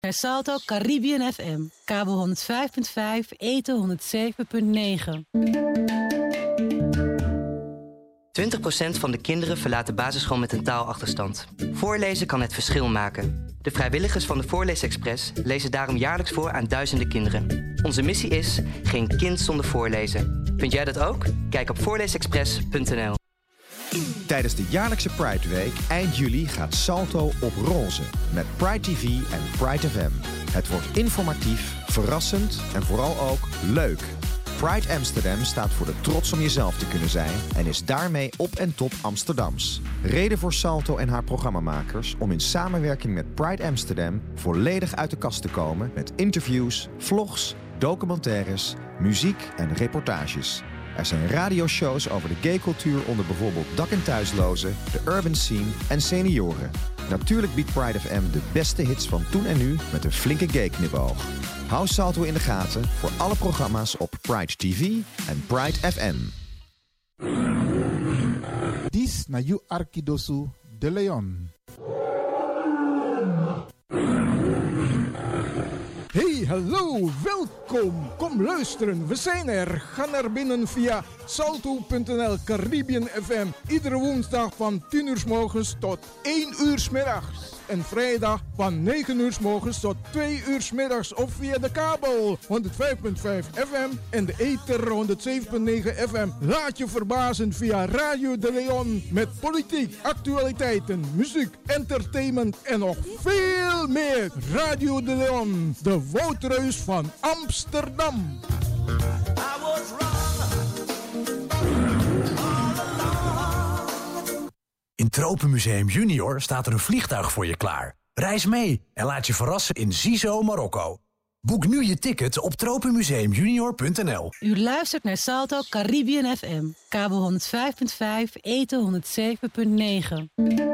Naar Salto Caribbean FM, kabel 105.5, eten 107.9. 20% van de kinderen verlaat de basisschool met een taalachterstand. Voorlezen kan het verschil maken. De vrijwilligers van de Voorleesexpress lezen daarom jaarlijks voor aan duizenden kinderen. Onze missie is geen kind zonder voorlezen. Vind jij dat ook? Kijk op voorleesexpress.nl. Tijdens de jaarlijkse Pride Week eind juli gaat Salto op roze met Pride TV en Pride FM. Het wordt informatief, verrassend en vooral ook leuk. Pride Amsterdam staat voor de trots om jezelf te kunnen zijn en is daarmee op en top Amsterdams. Reden voor Salto en haar programmamakers om in samenwerking met Pride Amsterdam volledig uit de kast te komen met interviews, vlogs, documentaires, muziek en reportages. Er zijn radioshows over de gaycultuur onder bijvoorbeeld dak- en thuislozen, de urban scene en senioren. Natuurlijk biedt Pride FM de beste hits van toen en nu met een flinke gay-knipoog. Hou Salto in de gaten voor alle programma's op Pride TV en Pride FM. Dis na you Arkidosu de Leon. Hey, hallo, welkom. Kom luisteren, we zijn er. Ga naar binnen via salto.nl Caribbean FM. Iedere woensdag van 10 uur 's morgens tot 1 uur 's middags. En vrijdag van 9 uur 's morgens tot 2 uur 's middags. Of via de kabel 105.5 FM en de ether 107.9 FM. Laat je verbazen via Radio de Leon. Met politiek, actualiteiten, muziek, entertainment en nog veel meer. Radio de Leon, de woudreus van Amsterdam. In Tropenmuseum Junior staat er een vliegtuig voor je klaar. Reis mee en laat je verrassen in Zizo, Marokko. Boek nu je ticket op tropenmuseumjunior.nl. U luistert naar Salto Caribbean FM, kabel 105.5, eten 107.9.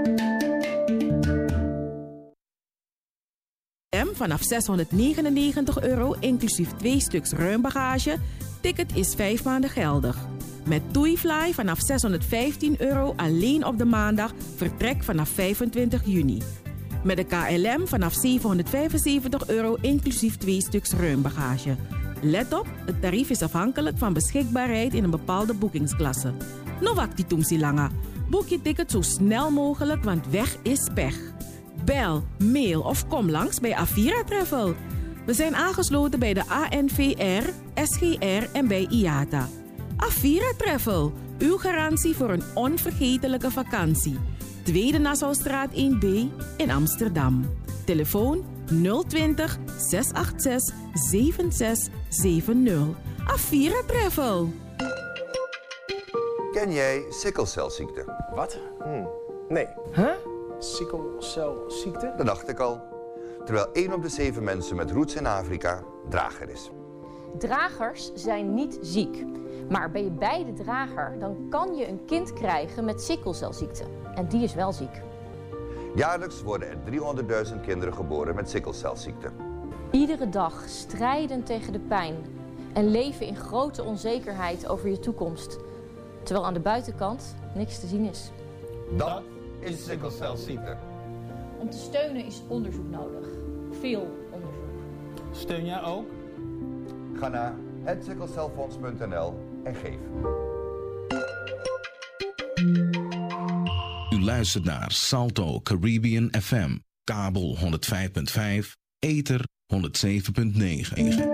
Vanaf €699 inclusief 2 stuks ruimbagage. Ticket is 5 maanden geldig. Met TuiFly vanaf €615 alleen op de maandag. Vertrek vanaf 25 juni. Met de KLM vanaf €775 inclusief 2 stuks ruimbagage. Let op, het tarief is afhankelijk van beschikbaarheid in een bepaalde boekingsklasse. No wakti tumsi langa. Boek je ticket zo snel mogelijk, want weg is pech. Bel, mail of kom langs bij Avira Travel. We zijn aangesloten bij de ANVR, SGR en bij IATA. Avira Travel, uw garantie voor een onvergetelijke vakantie. Tweede Nassaustraat 1B in Amsterdam. Telefoon 020 686 7670. Avira Travel. Ken jij sikkelcelziekte? Wat? Nee. Huh? Sikkelcelziekte? Dat dacht ik al. Terwijl 1 op de 7 mensen met roots in Afrika drager is. Dragers zijn niet ziek. Maar ben je beide drager, dan kan je een kind krijgen met sikkelcelziekte. En die is wel ziek. Jaarlijks worden er 300.000 kinderen geboren met sikkelcelziekte. Iedere dag strijden tegen de pijn. En leven in grote onzekerheid over je toekomst. Terwijl aan de buitenkant niks te zien is. Dat is sikkelcelziekte. Om te steunen is onderzoek nodig. Veel onderzoek. Steun jij ook? Ga naar hetsikkelcelfonds.nl en geef. U luistert naar Salto Caribbean FM, kabel 105.5, ether 107.9.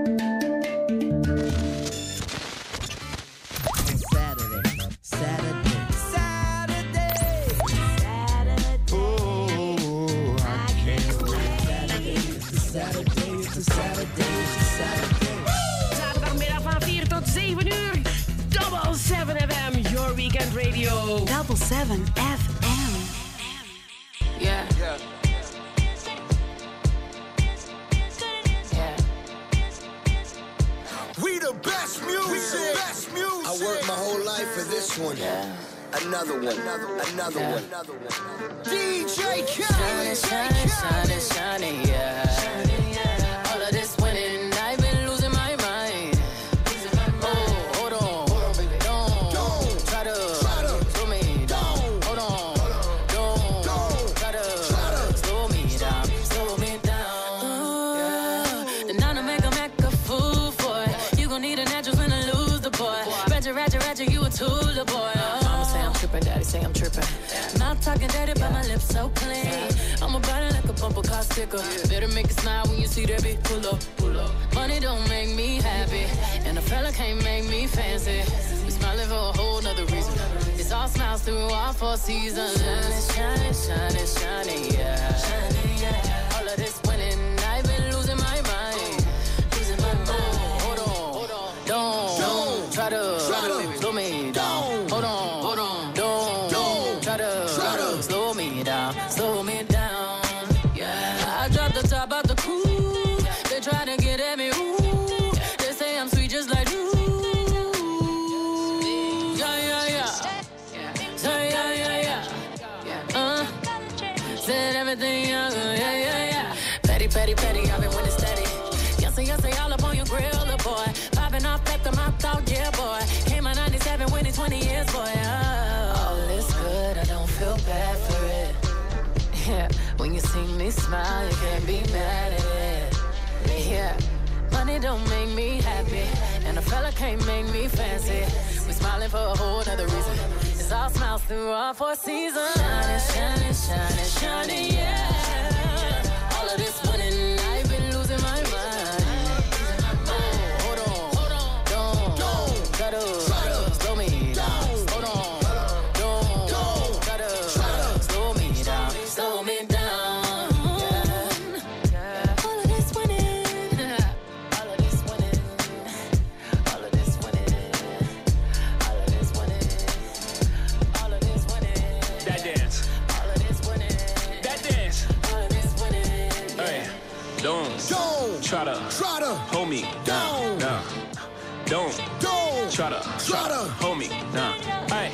Zaterdagmiddag van 4 tot 7 uur. Double 7 FM, your weekend radio. Double 7 FM. Yeah. Yeah. We the best music. Best music. I worked my whole life for this one. Yeah. Another one. Another one. DJ Khaled. Shining, shining, shining, yeah. All of this winning, I've been losing my mind. Oh, hold on. Don't try to slow me down. Hold on. Don't try to slow me down. Slow me down. tripping. Not talking dirty, but my lips so clean. I'm about it like a bumper car sticker. Better make it smile when you see that bitch pull up, pull up. Money don't make me happy, and a fella can't make me fancy. We smiling for a whole nother reason. It's all smiles through all 4 seasons. Shining, shining, shining, shining, yeah. Shining, yeah. All of this winning, I've been losing my mind. Losing my mind. Hold on. Don't try to slow me down. Hold on. Don't try to slow me down. Slow me down. Yeah. I dropped the top out the coupe. They try to get at me. Ooh. They say I'm sweet just like you. Said everything young, yeah. Petty, I've been winning steady. Yes, all up on your grill, little boy. Popping off at the mouth out, yeah, boy. Came out 97, winning 20 years, boy. All is good, I don't feel bad for it. Yeah, when you see me smile, you can't be mad at it. Yeah, money don't make me happy, and a fella can't make me fancy. We smiling for a whole other reason. It's all smiles through all 4 seasons. Shining, shining, shining, shining, yeah. All of this winning, I've been losing my mind. Hold on, don't try to slow me down. Hold on, don't try to slow me down. Slow me down. Yeah. All of this winning, all of this winning, all of this winning, all of this winning. That dance. Hey, don't try to hold me down. Nah. Don't try to hold me down. Hey.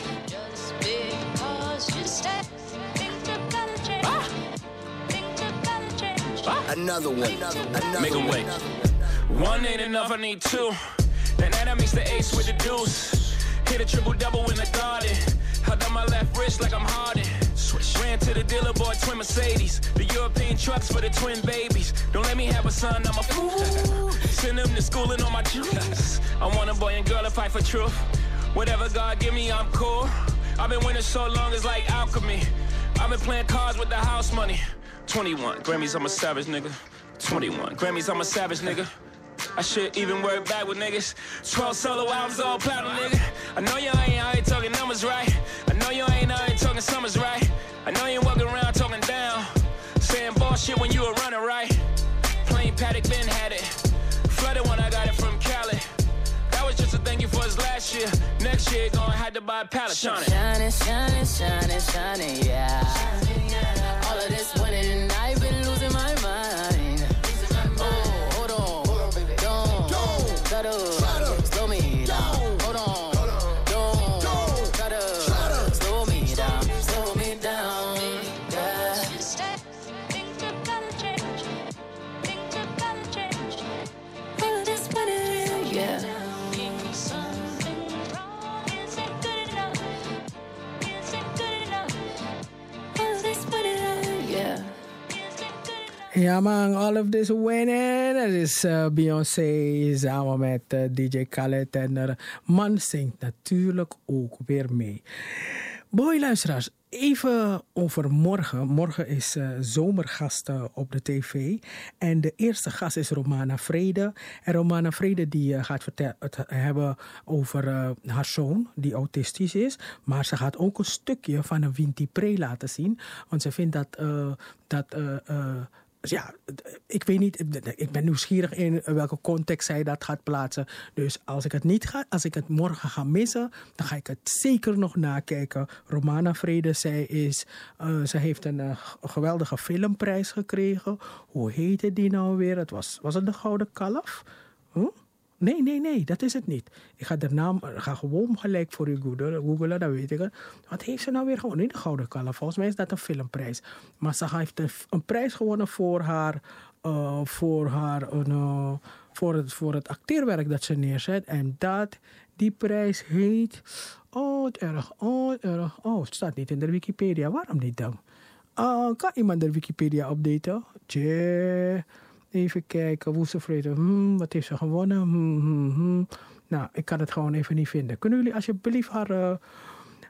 Another one. Make them wait. One ain't enough, I need 2. And that makes the ace with the deuce. Hit a triple-double in the garden. Held on my left wrist like I'm Harden. Ran to the dealer, bought twin Mercedes. The European trucks for the twin babies. Don't let me have a son, I'm a fool. Send them to school and all my juice. I want a boy and girl to fight for truth. Whatever God give me, I'm cool. I've been winning so long, it's like alchemy. I've been playing cards with the house money. 21 Grammys, I'm a savage nigga. 21 Grammys, I'm a savage nigga. I should even work back with niggas. 12 solo albums, all platinum, nigga. I know you ain't out here talking numbers right. I know you ain't out here talking summers right. I know you ain't walking around talking down. Saying bullshit when you were running right. Plain Paddock, Ben had it. Flooded when I got it from Cali. That was just a thank you for his last year. Next year, gonna have to buy a pallet. Shining, shining, shining, shining, shining, yeah. All of this winning, I've been losing my mind. Oh, hold on, don't try to slow me down. Hold on, don't try to slow me down, slow me down. Yeah. All of this winning, yeah. Ja man, All of This Winning. Dat is Beyoncé samen met DJ Khaled. En de man zingt natuurlijk ook weer mee. Boy luisteraars, even over morgen. Morgen is zomergasten op de tv. En de eerste gast is Romana Vrede. En Romana Vrede die gaat het hebben over haar zoon die autistisch is. Maar ze gaat ook een stukje van een Winti Pre laten zien. Want ze vindt ja, ik weet niet, ik ben nieuwsgierig in welke context zij dat gaat plaatsen. Dus als ik het morgen ga missen, dan ga ik het zeker nog nakijken. Romana Vrede, ze heeft een geweldige filmprijs gekregen. Hoe heette die nou weer? Was het de Gouden Kalf? Nee, dat is het niet. Ik ga de naam gewoon gelijk voor u googlen, dan weet ik het. Wat heeft ze nou weer gewonnen? Niet de Gouden Kalf, volgens mij is dat een filmprijs. Maar ze heeft een prijs gewonnen voor het acteerwerk dat ze neerzet. En die prijs heet... het staat niet in de Wikipedia. Waarom niet dan? Kan iemand de Wikipedia updaten? Even kijken, Woestenvrede. Wat heeft ze gewonnen? Nou, ik kan het gewoon even niet vinden. Kunnen jullie alsjeblieft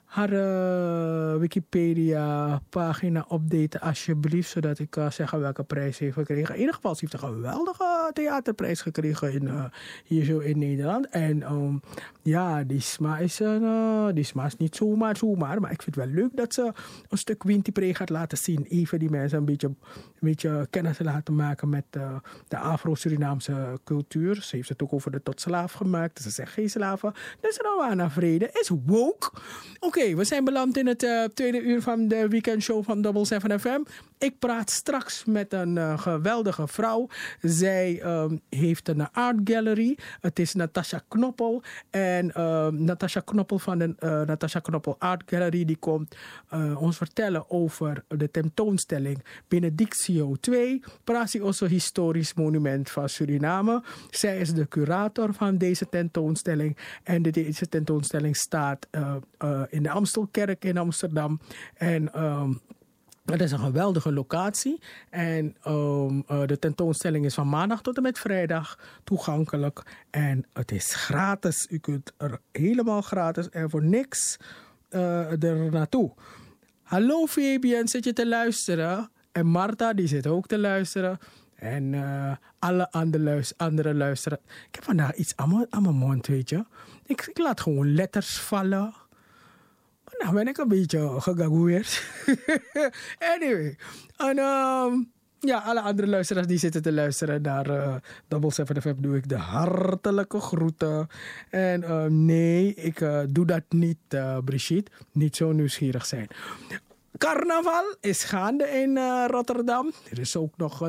haar Wikipedia-pagina updaten alsjeblieft, zodat ik kan zeggen welke prijs ze heeft gekregen. In ieder geval, ze heeft een geweldige theaterprijs gekregen hier zo in Nederland. En ja, die Sma is niet zomaar, maar ik vind het wel leuk dat ze een stuk Winti Pre gaat laten zien. Even die mensen een beetje kennis laten maken met de Afro-Surinaamse cultuur. Ze heeft het ook over de tot slaaf gemaakt. Ze zegt geen slaven. Dus Romana Vrede is woke. Oké, we zijn beland in het tweede uur van de weekendshow van Double 7 FM. Ik praat straks met een geweldige vrouw. Zij heeft een art gallery. Het is Natasha Knoppel. En Natasha Knoppel van de Natasha Knoppel Art Gallery, die komt ons vertellen over de tentoonstelling Benedictio 2, Pracy-Osso Historisch Monument van Suriname. Zij is de curator van deze tentoonstelling. En deze tentoonstelling staat in de Amstelkerk in Amsterdam. En het is een geweldige locatie. En de tentoonstelling is van maandag tot en met vrijdag toegankelijk. En het is gratis. U kunt er helemaal gratis en voor niks er naartoe. Hallo Fabian, zit je te luisteren? En Marta, die zit ook te luisteren. En alle andere luisteren. Ik heb vandaag iets aan mijn mond, weet je. Ik laat gewoon letters vallen. Nou ben ik een beetje gegagouweerd. Anyway. En ja, alle andere luisteraars die zitten te luisteren naar Double 7 FM doe ik de hartelijke groeten. En nee, ik doe dat niet, Brigitte. Niet zo nieuwsgierig zijn. Carnaval is gaande in Rotterdam. Er is ook nog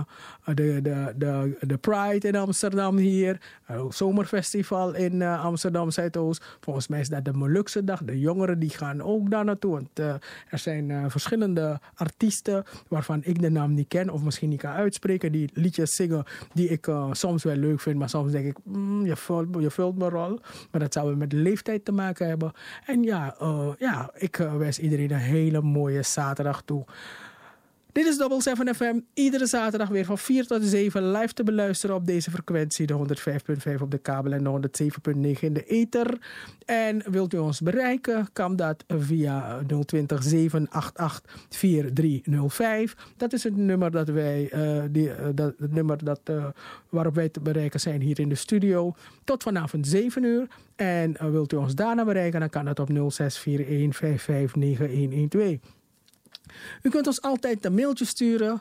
de Pride in Amsterdam hier. Zomerfestival in Amsterdam Zuidoost. Volgens mij is dat de Molukse dag. De jongeren die gaan ook daar naartoe. Want er zijn verschillende artiesten waarvan ik de naam niet ken of misschien niet kan uitspreken. Die liedjes zingen die ik soms wel leuk vind. Maar soms denk ik, je vult mijn rol. Maar dat zou met de leeftijd te maken hebben. En ja, ik wens iedereen een hele mooie zaterdag toe. Dit is Double 7 FM. Iedere zaterdag weer van 4 tot 7 live te beluisteren op deze frequentie. De 105.5 op de kabel en de 107.9 in de ether. En wilt u ons bereiken, kan dat via 020 788 4305. Dat is het nummer waarop wij te bereiken zijn hier in de studio. Tot vanavond 7 uur. En wilt u ons daarna bereiken, dan kan dat op 0641 559112. U kunt ons altijd een mailtje sturen.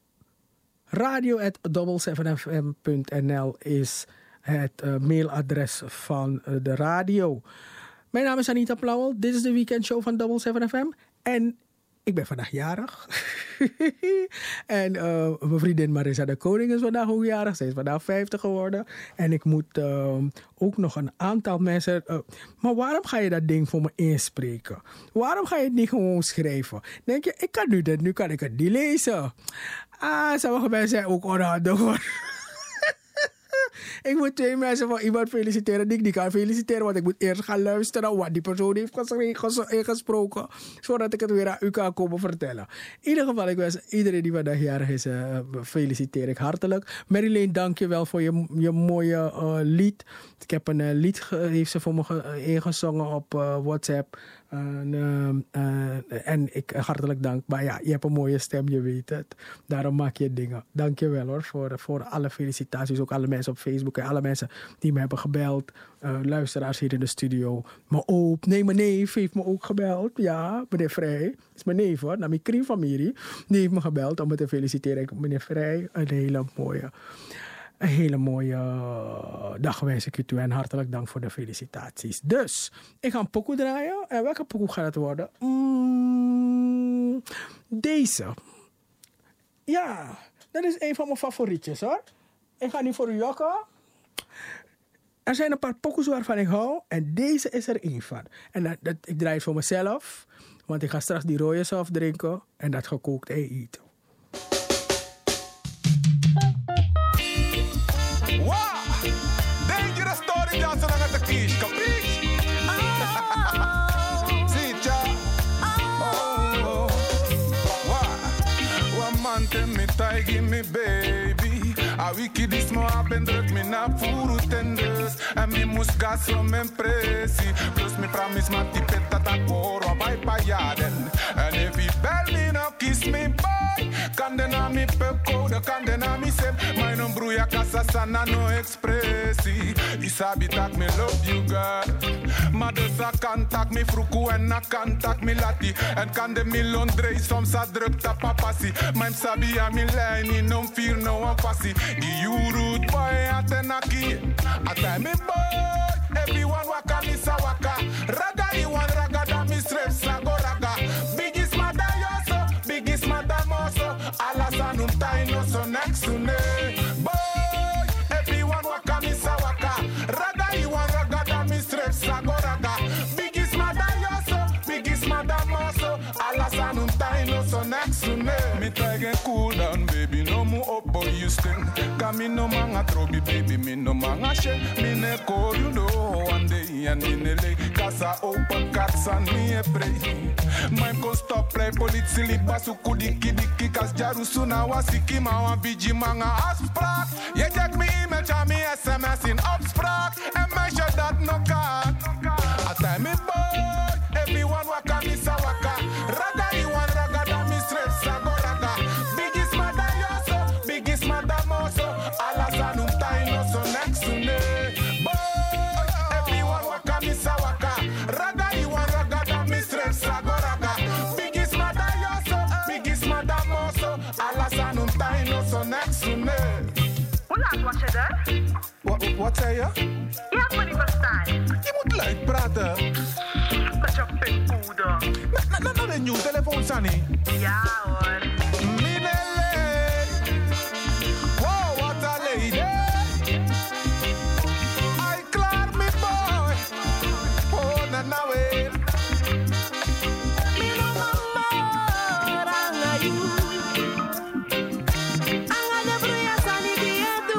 radio@double7fm.nl is het mailadres van de radio. Mijn naam is Anita Plauwel. Dit is de weekendshow van Double 7 FM. En ik ben vandaag jarig. En mijn vriendin Marissa de Koning is vandaag ook jarig. Zij is vandaag 50 geworden. En ik moet ook nog een aantal mensen... maar waarom ga je dat ding voor me inspreken? Waarom ga je het niet gewoon schrijven? Denk je, ik kan nu kan ik het niet lezen. Sommige mensen zijn ook onhandig hoor. Ik moet 2 mensen van iemand feliciteren die ik niet kan feliciteren. Want ik moet eerst gaan luisteren wat die persoon heeft ingesproken. Zodat ik het weer aan u kan komen vertellen. In ieder geval, ik wens iedereen die vandaag jarig is, feliciteer ik hartelijk. Marilyn, dank je wel voor je mooie lied. Ik heb een lied, heeft ze voor me ingezongen op WhatsApp. En ik hartelijk dank. Maar ja, je hebt een mooie stem, je weet het. Daarom maak je dingen. Dank je wel hoor, voor alle felicitaties. Ook alle mensen op Facebook en alle mensen die me hebben gebeld. Luisteraars hier in de studio. Mijn neef heeft me ook gebeld. Ja, meneer Vrij. Dat is mijn neef hoor, naar mijn kringfamilie. Die heeft me gebeld om me te feliciteren. Meneer Vrij, een hele mooie dag wens ik u toe en hartelijk dank voor de felicitaties. Dus, ik ga een pokoe draaien. En welke pokoe gaat het worden? Deze. Ja, dat is een van mijn favorietjes hoor. Ik ga nu voor u jokken. Er zijn een paar pokoes waarvan ik hou en deze is er één van. En ik draai het voor mezelf, want ik ga straks die rode saus drinken en dat gekookt ei eten. Dangerous story dansen aan de kies, capiche? Ziet ja? One man tell me, tie, give me baby. A wiki dis mo abendruk me na furu tenders. En me mus gas om mijn pressie. Plus me promise ma tipet dat ik hoor wat bij pa jaden. En if he bel me now kiss me boy. Kan de na mi pepcode, kan de na mi sep. Mijn een broeia casa sana no expressie. Isabi tak me love you girl. Maar dus a kantak me fruku en a kantak me lati. En kan de milon drei soms a druk ta papasi. Mijn sabi a mi lijni no fear no one passi. Die you rude boy atenaki. Atai me boy. Everyone waka mi sa waka. Raga you want raga da mi strep sago raga. Biggest mother yoso, biggest mother moso. Alasan tai no so next to me. Boy, everyone waka mi sa waka. Raga you want raga da mi strep sago raga. Biggest mother yoso, biggest mother moso. Alasan tai no so next to me. Me try get cool down, baby, no more up boy you sting. Cause me no manga trobi, baby, me no manga shake. Me ne call you know one day and in the lake. Cause I open cats and me a pray. Mine go stop play politie liba suku diki diki. Cause Jarusuna wasiki ma wan biji manga afspraak. Je check me image and me SMS in opspraak. And measure that no card. I tell me boy, everyone waka mi sa waka. Raga you want raga da mi straight sago raga. Biggest mother yoso, biggest mother moso. Alasanum tai no so next to me. Boy, everyone waka mi sa waka. Raga you want raga da mi straight sago raga. Biggest mother yoso, biggest mother moso. Alasanum tai no so next to me. Hoe laat was je er? Wat zei je? Je hebt me niet verstaan. Je moet luid praten. Dat je pikpoeder. Met een nieuw telefoon, Sunny. Ja hoor. Minele. Wow, what a lady. I klaar me boy. Oh, na na weer. Mino mama, ranga you. Anga de bruya sani dietu.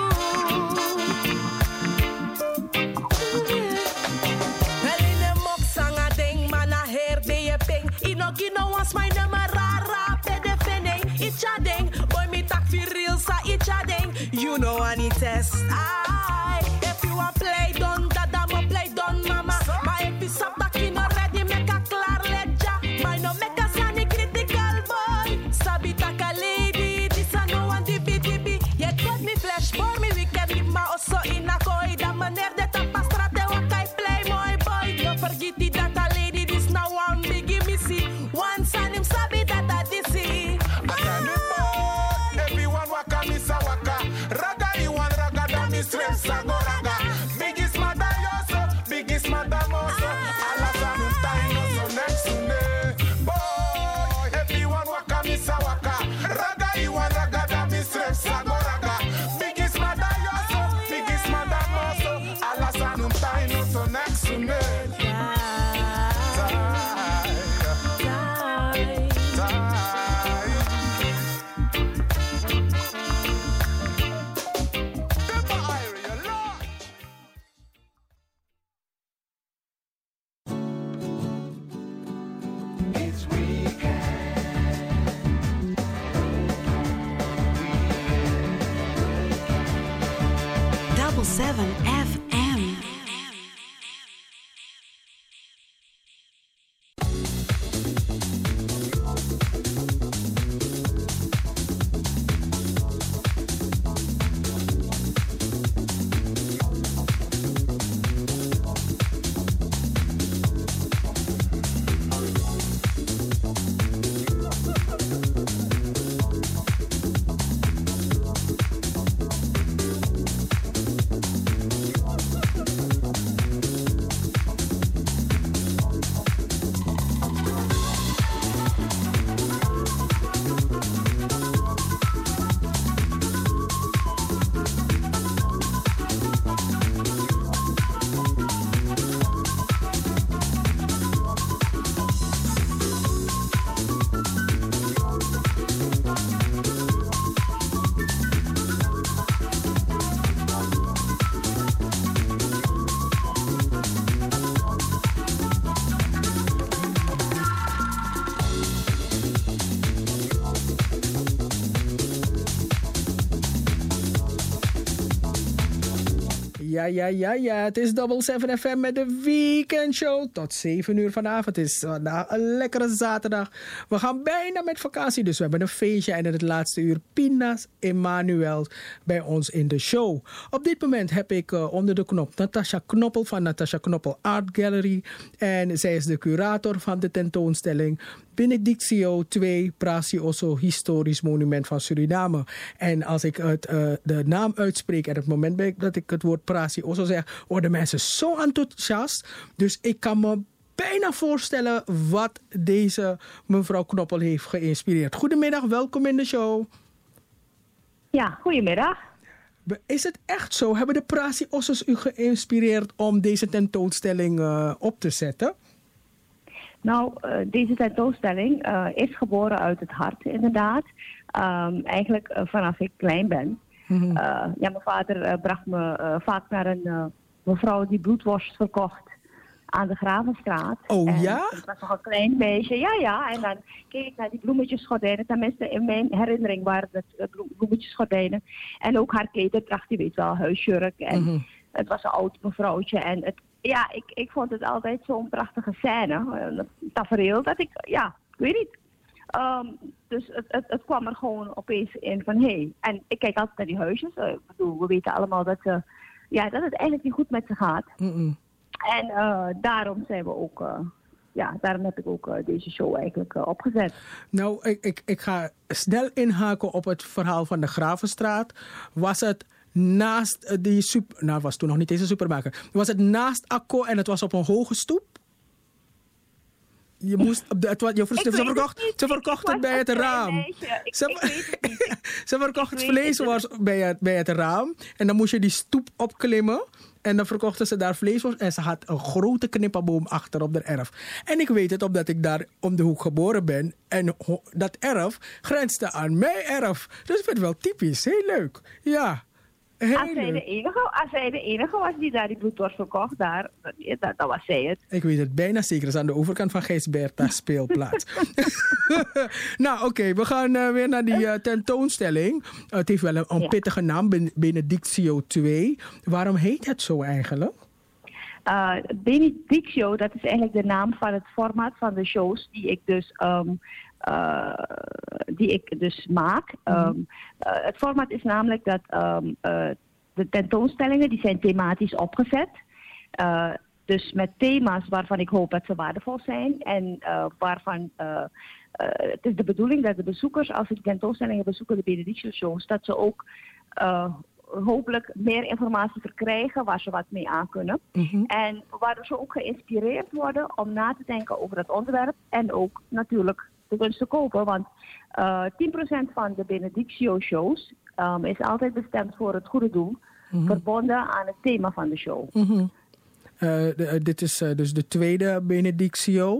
Eline mok sanga ding mana her de je ping. Inoki no was my nummer rara pede fene. Icha ding, boy me tak fi real sa icha ding. You know I need test. If you a play done, dada mo play done mama. Ma if you sap tak in already make a klar leja. My no make a sani critical boy. Sabi tak a lady, this a no one dibi. Je get me flash for me weekend with ma oso in a koi. Da maner de tapastrate wakai play my boy. Don't forget it that a lady this now one biggie missy. One son him sabi that a dissy. Everyone waka mi sa waka. Raga you want raga da mi strep sago raga. Biggest mother yoso, biggest mother moso. Alasanum tai no so next to me. Boy, everyone waka mi sa waka. Raga you want raga da mi strep sago raga. Biggest mother yoso, biggest mother moso. Alasanum tai no so next to me. Double 7 FM. Ja. Het is Double 7 FM met de weekendshow. Tot 7 uur vanavond. Het is vandaag een lekkere zaterdag. We gaan bijna met vakantie, dus we hebben een feestje. En in het laatste uur Pinas Emanuel bij ons in de show. Op dit moment heb ik onder de knop Natasha Knoppel van Natasha Knoppel Art Gallery. En zij is de curator van de tentoonstelling Benedictio 2 Pracy Osso Historisch Monument van Suriname. En als ik de naam uitspreek en het moment dat ik het woord Pracy Osso zeg, worden mensen zo enthousiast. Dus ik kan me bijna voorstellen wat deze mevrouw Knoppel heeft geïnspireerd. Goedemiddag, welkom in de show. Ja, goedemiddag. Is het echt zo? Hebben de Pracy Ossos u geïnspireerd om deze tentoonstelling op te zetten? Nou, deze tentoonstelling is geboren uit het hart, inderdaad. Eigenlijk vanaf ik klein ben. Mijn vader bracht me vaak naar een mevrouw die bloedworst verkocht aan de Gravenstraat. Oh en ja? Ik was nog een klein meisje, ja. En dan keek ik naar die bloemetjesgordijnen. Tenminste, in mijn herinnering waren het bloemetjesgordijnen. En ook haar ketendracht, die weet wel, huisjurk. En het was een oud mevrouwtje. En ik vond het altijd zo'n prachtige scène. Een tafereel dat ik weet niet. Dus het kwam er gewoon opeens in van hé. En ik kijk altijd naar die huisjes. Ik bedoel, we weten allemaal dat het eigenlijk niet goed met ze gaat. En daarom zijn we ook, daarom heb ik ook deze show eigenlijk opgezet. Nou, ik ga snel inhaken op het verhaal van de Gravenstraat. Was het naast die was toen nog niet deze supermarkt. Was het naast Akko en het was op een hoge stoep? Je moest ze verkocht het bij het raam. Ze verkocht het vleesworst bij het raam. En dan moest je die stoep opklimmen. En dan verkochten ze daar vleesworst. En ze had een grote knippenboom achter op de erf. En ik weet het omdat ik daar om de hoek geboren ben. En dat erf grensde aan mijn erf. Dus ik vind het wel typisch. Heel leuk. Ja. Als zij de enige was die daar die bloedworst verkocht, dan was zij het. Ik weet het bijna zeker. Het is aan de overkant van Gijsberta speelplaats. Nou, oké. We gaan weer naar die tentoonstelling. Het heeft wel een pittige naam, Benedictio 2. Waarom heet het zo eigenlijk? Benedictio, dat is eigenlijk de naam van het format van de shows die ik dus maak. Het format is namelijk dat de tentoonstellingen die zijn thematisch opgezet. Dus met thema's waarvan ik hoop dat ze waardevol zijn. En waarvan het is de bedoeling dat de bezoekers, als ze de tentoonstellingen bezoeken, de Benedictio shows, dat ze ook hopelijk meer informatie verkrijgen waar ze wat mee aan kunnen. En waardoor ze ook geïnspireerd worden om na te denken over het onderwerp en ook natuurlijk de kunst te kopen. Want 10% van de Benedictio shows is altijd bestemd voor het goede doel, verbonden aan het thema van de show. Dit is dus de tweede Benedictio.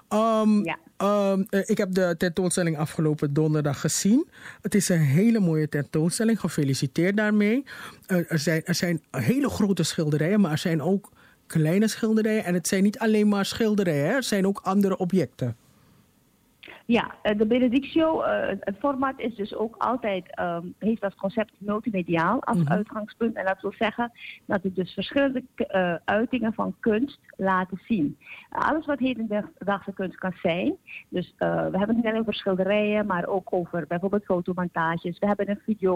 Ik heb de tentoonstelling afgelopen donderdag gezien. Het is een hele mooie tentoonstelling. Gefeliciteerd daarmee. Er zijn hele grote schilderijen, maar er zijn ook kleine schilderijen. En het zijn niet alleen maar schilderijen, hè? Er zijn ook andere objecten. Ja, de Benedictio, het format is dus ook altijd, heeft als concept multimediaal als uitgangspunt. En dat wil zeggen dat het dus verschillende uitingen van kunst laten zien. Alles wat hedendaagse kunst kan zijn. Dus we hebben het niet alleen over schilderijen, maar ook over bijvoorbeeld fotomontages. We hebben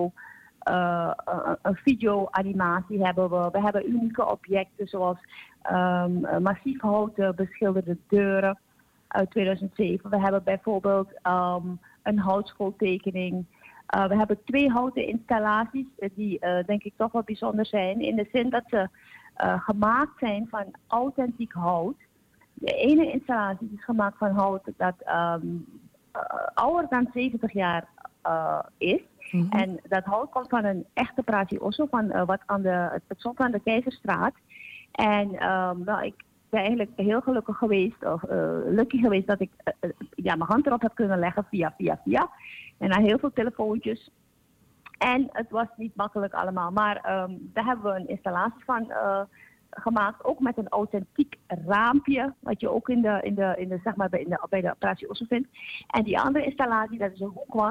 een video-animatie hebben we. We hebben unieke objecten zoals massief houten beschilderde deuren uit 2007. We hebben bijvoorbeeld een houtschooltekening. We hebben 2 houten installaties die denk ik toch wel bijzonder zijn. In de zin dat ze gemaakt zijn van authentiek hout. De ene installatie is gemaakt van hout dat ouder dan 70 jaar is. En dat hout komt van een echte Pracy Osso, van wat aan het stond aan de Keizerstraat. En ik ben eigenlijk heel gelukkig geweest, of lucky geweest, dat ik mijn hand erop heb kunnen leggen via. En na heel veel telefoontjes. En het was niet makkelijk allemaal. Maar daar hebben we een installatie van gemaakt. Ook met een authentiek raampje. Wat je ook bij de Pracy Osso vindt. En die andere installatie, dat is een hoekwand.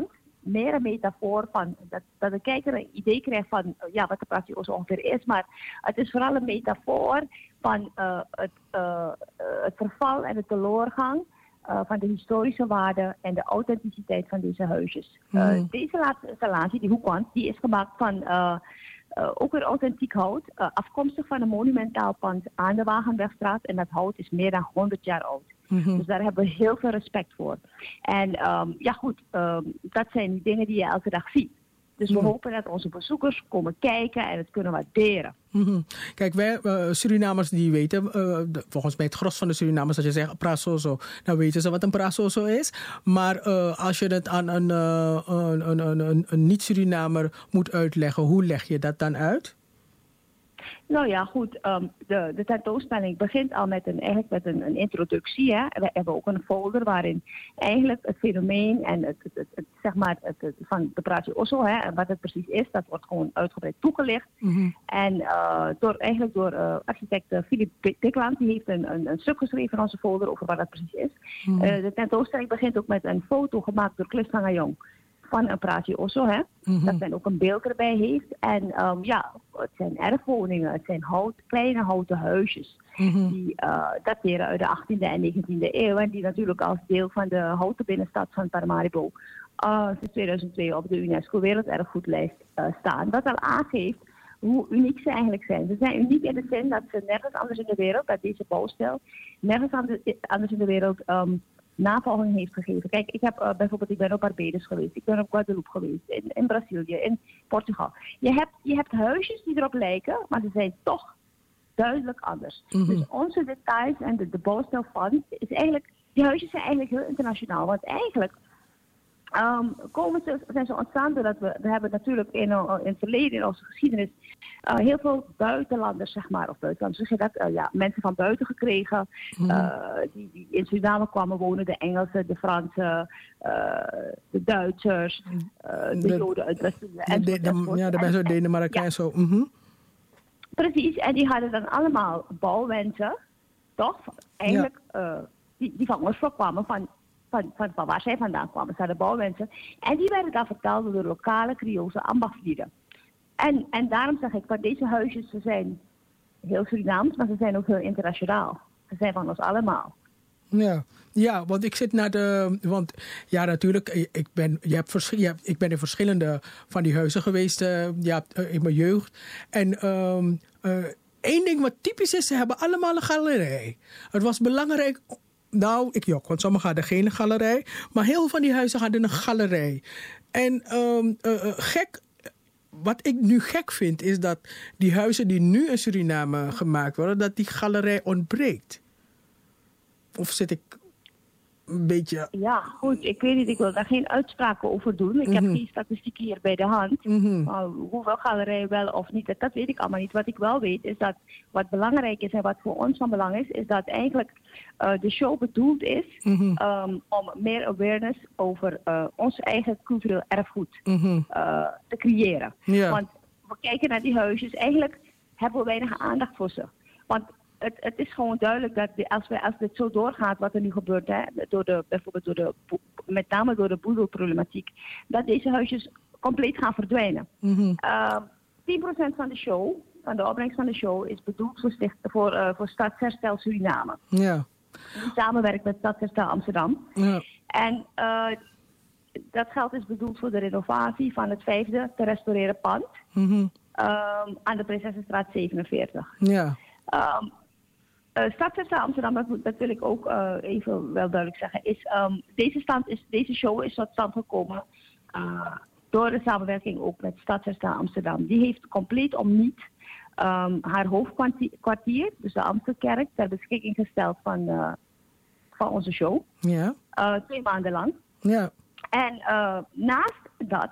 meer een metafoor van dat de kijker een idee krijgt van wat de Praatje Osso ongeveer is. Maar het is vooral een metafoor van het verval en de teleurgang van de historische waarde en de authenticiteit van deze huisjes. Deze laatste installatie, die hoekwand, die is gemaakt van ook weer authentiek hout, afkomstig van een monumentaal pand aan de Wagenwegstraat. En dat hout is meer dan 100 jaar oud. Dus daar hebben we heel veel respect voor. En dat zijn die dingen die je elke dag ziet. Dus we hopen dat onze bezoekers komen kijken en het kunnen waarderen. Kijk, wij Surinamers die weten, volgens mij het gros van de Surinamers, als je zegt prasoso, dan weten ze wat een prasoso is. Maar als je het aan een niet-Surinamer moet uitleggen, hoe leg je dat dan uit? Nou ja, goed. De tentoonstelling begint al met een introductie. Hè. We hebben ook een folder waarin eigenlijk het fenomeen en het van de Praatje Osso, hè, wat het precies is, dat wordt gewoon uitgebreid toegelicht. En door architect Philip Dikland, die heeft een stuk geschreven in onze folder over wat dat precies is. De tentoonstelling begint ook met een foto gemaakt door Chris Jong van een Praatje Osso, hè. Dat men ook een beeld erbij heeft. En het zijn erfwoningen, het zijn kleine houten huisjes. Die dateren uit de 18e en 19e eeuw. En die natuurlijk als deel van de houten binnenstad van Paramaribo sinds 2002 op de UNESCO Werelderfgoedlijst staan. Wat al aangeeft hoe uniek ze eigenlijk zijn. Ze zijn uniek in de zin dat ze nergens anders in de wereld, dat deze bouwstijl, nergens anders in de wereld navolging heeft gegeven. Kijk, ik ben op Barbados geweest, ik ben op Guadeloupe geweest, in Brazilië, in Portugal. Je hebt huisjes die erop lijken, maar ze zijn toch duidelijk anders. Dus onze details en de bouwstijl van is eigenlijk, die huisjes zijn eigenlijk heel internationaal, want eigenlijk zijn ze ontstaan doordat we hebben natuurlijk in het verleden, in onze geschiedenis, heel veel buitenlanders, zeg maar, of buitenlanders, zeg je dat, mensen van buiten gekregen, die in Suriname kwamen wonen, de Engelsen, de Fransen, de Duitsers, de Joden uit Brazilië. De mensen uit Denemarken en zo. Precies, en die hadden dan allemaal bouwwensen, toch? Eigenlijk, die van oorsprong kwamen van waar zij vandaan kwamen. Ze hadden bouwwensen. En die werden dan vertaald door de lokale Creoolse ambachtslieden. En daarom zeg ik, van deze huisjes, ze zijn heel Surinaams, maar ze zijn ook heel internationaal. Ze zijn van ons allemaal. Ja, want ik zit naar want ja, natuurlijk, ik ben in verschillende van die huizen geweest in mijn jeugd. En één ding wat typisch is, ze hebben allemaal een galerij. Het was belangrijk. Nou, ik jok, want sommigen hadden geen galerij. Maar heel veel van die huizen hadden een galerij. En wat ik nu gek vind, is dat die huizen die nu in Suriname gemaakt worden, dat die galerij ontbreekt. Of zit ik een beetje... Ja, goed. Ik weet niet. Ik wil daar geen uitspraken over doen. Ik heb geen statistieken hier bij de hand. Hoeveel galerijen wel of niet, dat weet ik allemaal niet. Wat ik wel weet is dat wat belangrijk is en wat voor ons van belang is dat eigenlijk de show bedoeld is om meer awareness over ons eigen cultureel erfgoed te creëren. Ja. Want we kijken naar die huisjes. Eigenlijk hebben we weinig aandacht voor ze. Want het is gewoon duidelijk dat als dit zo doorgaat, wat er nu gebeurt, hè, met name door de boedelproblematiek, dat deze huisjes compleet gaan verdwijnen. 10% van de show, van de opbrengst van de show, is bedoeld voor Stadsherstel Suriname. Ja. Die samenwerkt met Stadsherstel Amsterdam. Ja. En dat geld is bedoeld voor de renovatie van het 5e te restaureren pand aan de Prinsessenstraat 47. Ja. Stadsherstel Amsterdam, dat wil ik ook even wel duidelijk zeggen, is deze show is tot stand gekomen door de samenwerking ook met Stadsherstel Amsterdam. Die heeft compleet om niet haar hoofdkwartier, dus de Amstelkerk, ter beschikking gesteld van onze show. Ja. 2 maanden lang. Ja. En naast dat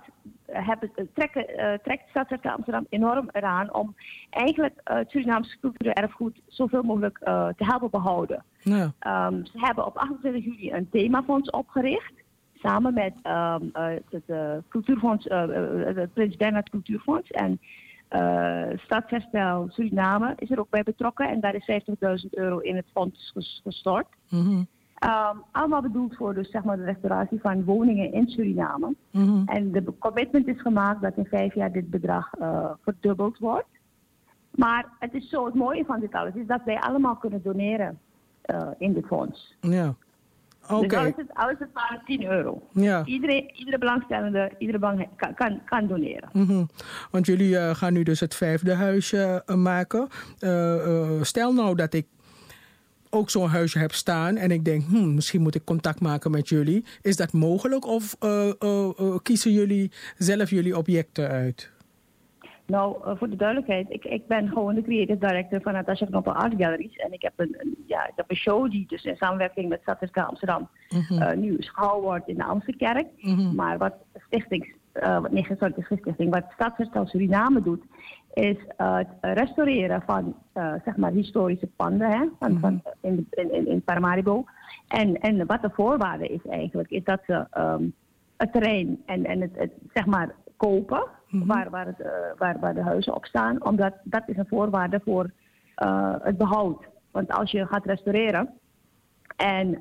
trekt Stadsherstel Amsterdam enorm eraan om eigenlijk het Surinaamse cultureel erfgoed zoveel mogelijk te helpen behouden. Ja. Ze hebben op 28 juli een themafonds opgericht, samen met het cultuurfonds, het Prins Bernhard Cultuurfonds en Stadsherstel Suriname is er ook bij betrokken en daar is €50.000 in het fonds gestort. Allemaal bedoeld voor dus, zeg maar, de restauratie van woningen in Suriname. En de commitment is gemaakt dat in 5 jaar dit bedrag verdubbeld wordt. Maar het is zo, het mooie van dit alles is dat wij allemaal kunnen doneren in dit fonds. Ja. Oké. Dus al is het maar €10. Ja. Iedere belangstellende, iedere bank kan doneren. Want jullie gaan nu dus het 5e huisje maken. Stel nou dat ik ook zo'n huisje heb staan en ik denk, misschien moet ik contact maken met jullie. Is dat mogelijk of kiezen jullie zelf jullie objecten uit? Nou, voor de duidelijkheid, ik ben gewoon de creative director van Natasha Knoppen Art Galleries. En ik heb een show die dus in samenwerking met Stadskerk Amsterdam nu gehouden wordt in de Amstelkerk. Maar wat wat Stadskerk Suriname doet, is het restaureren van zeg maar historische panden in Paramaribo. En wat de voorwaarde is eigenlijk, is dat ze het terrein en het zeg maar kopen, waar de huizen op staan, omdat dat is een voorwaarde voor het behoud. Want als je gaat restaureren en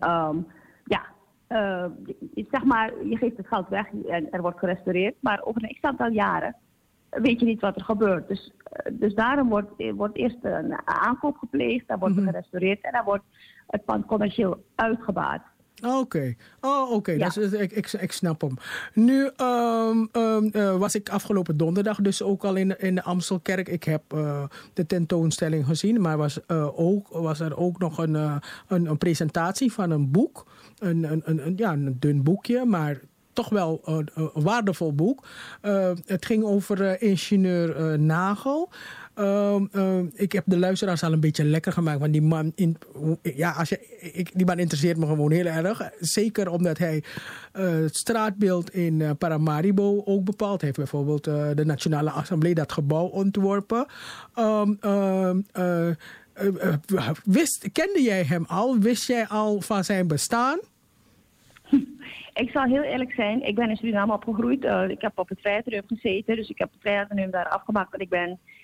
zeg maar, je geeft het geld weg en er wordt gerestaureerd, maar over een x-aantal jaren weet je niet wat er gebeurt. Dus daarom wordt eerst een aankoop gepleegd, dan wordt er gerestaureerd en dan wordt het pand commercieel uitgebaat. Oké. Ja. Ik snap hem. Nu was ik afgelopen donderdag dus ook al in de Amstelkerk. Ik heb de tentoonstelling gezien, maar was er ook nog een presentatie van een boek. Een dun boekje, maar toch wel een waardevol boek. Het ging over ingenieur Nagel. Ik heb de luisteraars al een beetje lekker gemaakt. Want die man, die man interesseert me gewoon heel erg. Zeker omdat hij het straatbeeld in Paramaribo ook bepaald heeft. Bijvoorbeeld de Nationale Assemblée dat gebouw ontworpen. Kende jij hem al? Wist jij al van zijn bestaan? Ik zal heel eerlijk zijn, ik ben in Suriname opgegroeid. Ik heb op het Vrijheidsateneum gezeten, dus ik heb het Vrijheidsateneum daar afgemaakt. En ik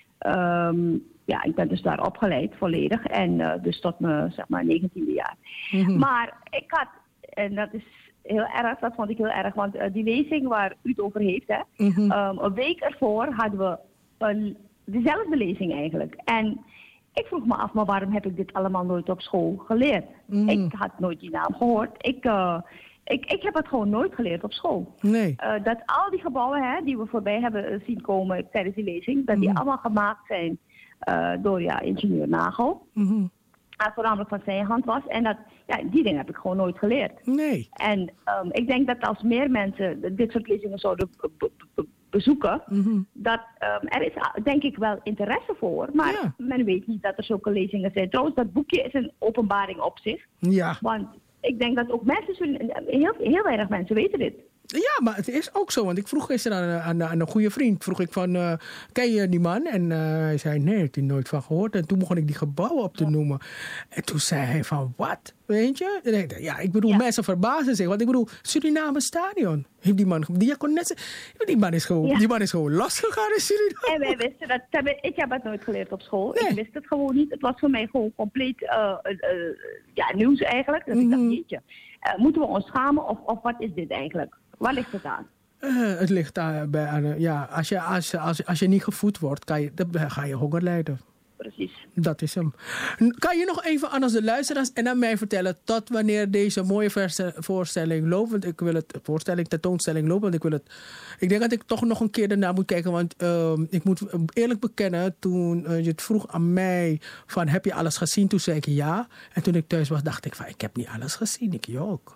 ben dus daar opgeleid, volledig. En dus tot mijn, zeg maar, 19e jaar. Maar ik had, en dat is heel erg, dat vond ik heel erg, want die lezing waar u het over heeft, een week ervoor hadden we dezelfde lezing eigenlijk. En ik vroeg me af, maar waarom heb ik dit allemaal nooit op school geleerd? Ik had nooit die naam gehoord. Ik heb het gewoon nooit geleerd op school. Nee. Dat al die gebouwen die we voorbij hebben zien komen tijdens die lezing, dat die allemaal gemaakt zijn door ingenieur Nagel. Dat voornamelijk van zijn hand was. En die dingen heb ik gewoon nooit geleerd. Nee. En ik denk dat als meer mensen dit soort lezingen zouden bezoeken, dat er is denk ik wel interesse voor, maar men weet niet dat er zulke lezingen zijn. Trouwens, dat boekje is een openbaring op zich. Ja. Want ik denk dat ook mensen, heel weinig mensen weten dit. Ja, maar het is ook zo. Want ik vroeg gisteren aan een goede vriend, ken je die man? En hij zei, nee, ik heb er nooit van gehoord. En toen begon ik die gebouwen op te noemen. En toen zei hij van, wat? Weet je? En ik bedoel, mensen verbazen zich. Want ik bedoel, Suriname Stadion. Heeft die man, die man is gewoon losgegaan in Suriname. En wij wisten dat, ik heb het nooit geleerd op school. Nee. Ik wist het gewoon niet. Het was voor mij gewoon compleet nieuws eigenlijk. Dus ik dacht, jeetje, moeten we ons schamen of wat is dit eigenlijk? Waar ligt het aan? Het ligt als je niet gevoed wordt, dan ga je honger lijden. Precies. Dat is hem. Kan je nog even aan onze luisteraars en aan mij vertellen tot wanneer deze mooie voorstelling loopt? Want ik wil tentoonstelling lopen. Want ik denk dat ik toch nog een keer daarna moet kijken. Want ik moet eerlijk bekennen, toen je het vroeg aan mij van heb je alles gezien? Toen zei ik ja. En toen ik thuis was, dacht ik van ik heb niet alles gezien. Ik ook.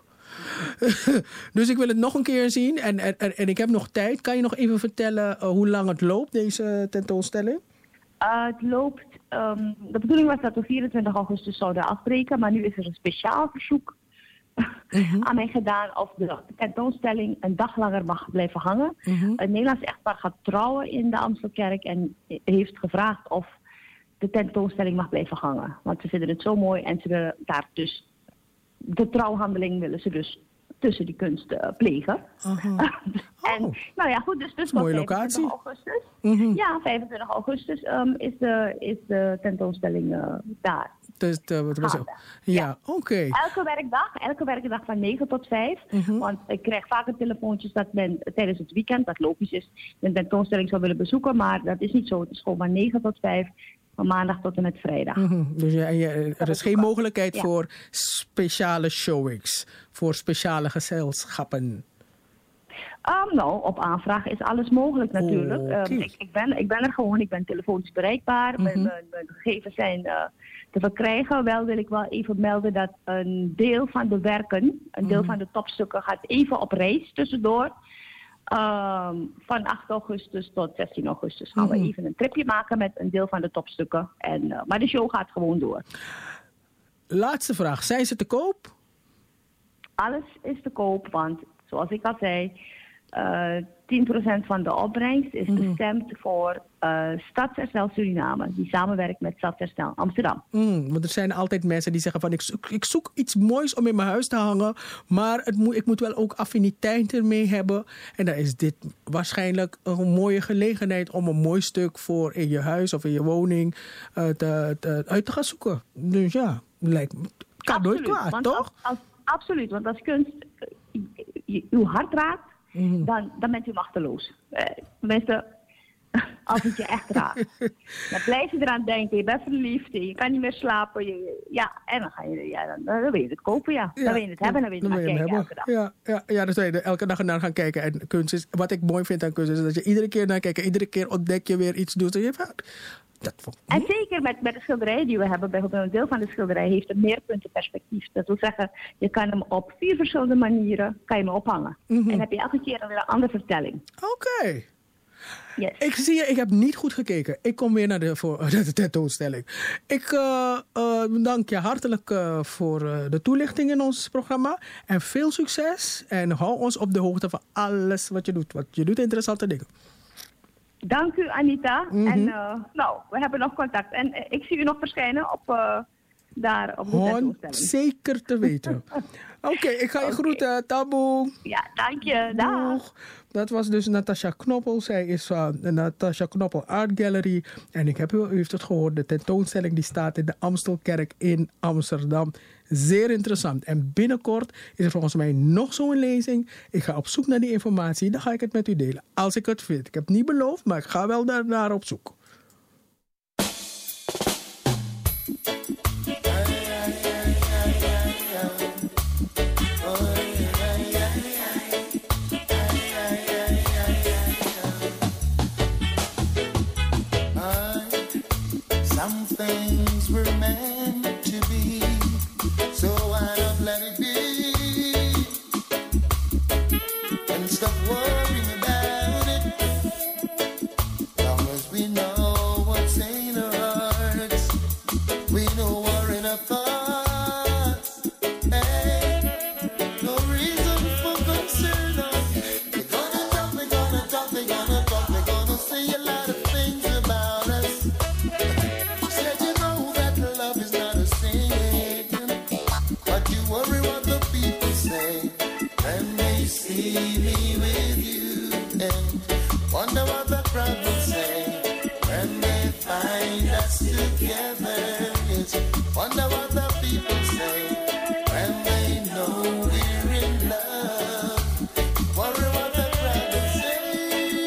Dus ik wil het nog een keer zien. En ik heb nog tijd. Kan je nog even vertellen hoe lang het loopt, deze tentoonstelling? Het loopt, de bedoeling was dat we 24 augustus zouden afbreken, maar nu is er een speciaal verzoek aan mij gedaan of de tentoonstelling een dag langer mag blijven hangen. Een Nederlands echtpaar gaat trouwen in de Amstelkerk en heeft gevraagd of de tentoonstelling mag blijven hangen. Want ze vinden het zo mooi en ze willen daar dus, de trouwhandeling willen ze dus tussen die kunst plegen. En nou ja, goed, dus mooie locatie. Augustus. Ja, 25 augustus is de tentoonstelling daar. wat was het? Ja, oké. Elke werkdag van 9 tot 5. Want ik krijg vaker telefoontjes dat men tijdens het weekend, dat logisch is, de tentoonstelling zou willen bezoeken. Maar dat is niet zo. Het is gewoon van 9 tot 5. Van maandag tot en met vrijdag. Dus er is geen mogelijkheid voor speciale showings, voor speciale gezelschappen? Nou, op aanvraag is alles mogelijk natuurlijk. Ik ben er gewoon, ik ben telefonisch bereikbaar. Mijn gegevens zijn te verkrijgen. Wel wil ik wel even melden dat een deel van de werken, een deel van de topstukken gaat even op reis tussendoor. Van 8 augustus tot 16 augustus gaan we even een tripje maken met een deel van de topstukken. Maar de show gaat gewoon door. Laatste vraag. Zijn ze te koop? Alles is te koop, want zoals ik al zei, 10% van de opbrengst is bestemd voor Stadsherstel Suriname. Die samenwerkt met Stadsherstel Amsterdam. Want er zijn altijd mensen die zeggen van ik zoek iets moois om in mijn huis te hangen. Maar ik moet wel ook affiniteit ermee hebben. En dan is dit waarschijnlijk een mooie gelegenheid om een mooi stuk voor in je huis of in je woning uit te gaan zoeken. Dus ja, kan nooit kwaad, toch? Absoluut, want als kunst uw hart raakt, dan bent u machteloos. Tenminste, als het je echt raakt. Dan blijf je eraan denken, je bent verliefd, je kan niet meer slapen. En dan ga je, dan wil je het kopen, Dan wil je het hebben, dan wil je het gaan kijken elke dag. Ja, dus wil je elke dag naar gaan kijken. En kunst is, wat ik mooi vind aan kunst is dat je iedere keer naar kijkt, iedere keer ontdek je weer iets doet. En zeker met de schilderijen die we hebben, bijvoorbeeld een deel van de schilderij heeft een meerpuntenperspectief. Dat wil zeggen, je kan hem op 4 verschillende manieren ophangen. En dan heb je elke keer weer een andere vertelling. Oké. Yes. Ik heb niet goed gekeken. Ik kom weer naar de tentoonstelling. Ik dank je hartelijk voor de toelichting in ons programma. En veel succes. En hou ons op de hoogte van alles wat je doet. Want je doet interessante dingen. Dank u, Anita. En we hebben nog contact. En ik zie u nog verschijnen op de tentoonstelling. Zeker te weten. Oké, ik ga je groeten. Taboe. Ja, dank je. Dag. Dat was dus Natasja Knoppel. Zij is van de Natasja Knoppel Art Gallery. En u heeft het gehoord, de tentoonstelling die staat in de Amstelkerk in Amsterdam. Zeer interessant. En binnenkort is er volgens mij nog zo'n lezing. Ik ga op zoek naar die informatie. Dan ga ik het met u delen. Als ik het vind. Ik heb het niet beloofd, maar ik ga wel naar op zoek. Things were meant to be, so why not let it be? And stop worrying about it. Long as we know what's in our hearts, we know we're in our thoughts. Hey, no reason for concern. We're gonna talk, we're gonna talk, we're gonna talk, we're gonna say a lot of things about us. See me with you and wonder what the crowd will say when they find us together. It's wonder what the people say when they know we're in love. Wonder what the crowd will say.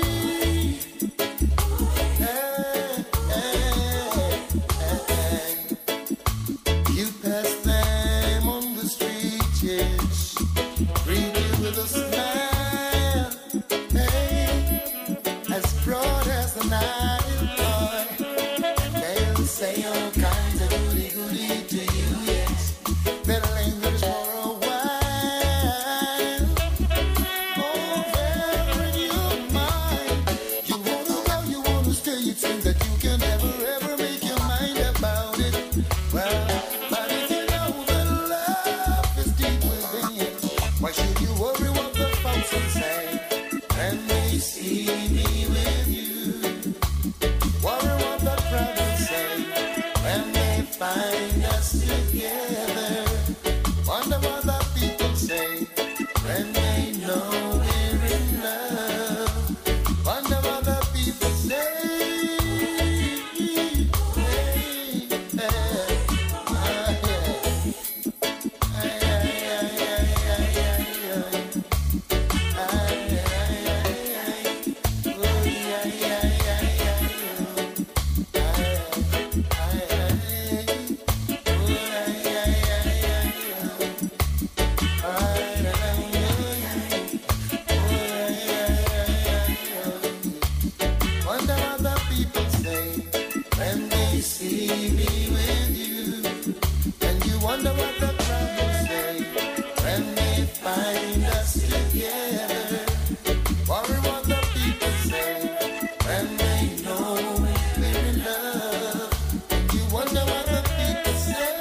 Hey, hey, hey. You pass them on the street, yes. Greet you with a smile, hey, as broad as the Nile, boy. And they'll say all kinds of goody-goody to you, yes. They'll linger for a while. Oh, they're in your mind. You wanna go, you wanna stay. It seems that you can never, ever make your mind about it. Well, but if you know that love is deep within you, why should you worry what the folks will say when they see me with you? Worry what the crowd will say when they find us together. Wonder what the people say when they know we're in love. Wonder what the people say. they see me with you. And you wonder what the crowd will say when they find us together. Worry what the people say when they know we're in love. And you wonder what the people say.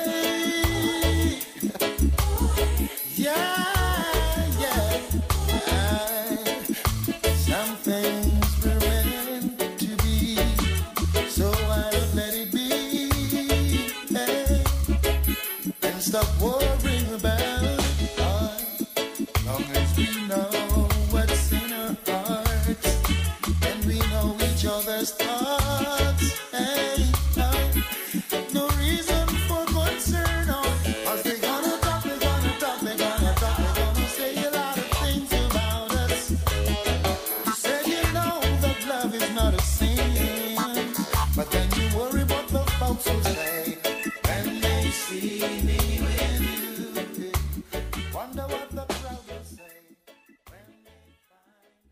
Some things were meant to be, so I'll let it be. Hey, and stop worrying about it. Long as we know what's in our hearts, and we know each other's thoughts. Hey, no reason for concern. Cause they're gonna talk, they're gonna talk, they're gonna talk, they're gonna say a lot of things about us. You said you know that love is not a sin, but then you worry what the folks will say when they see me with you. Wonder what the crowd will say when they find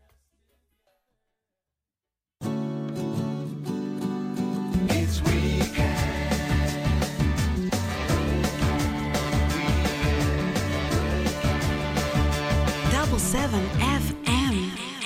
us. It's Double 7 FM.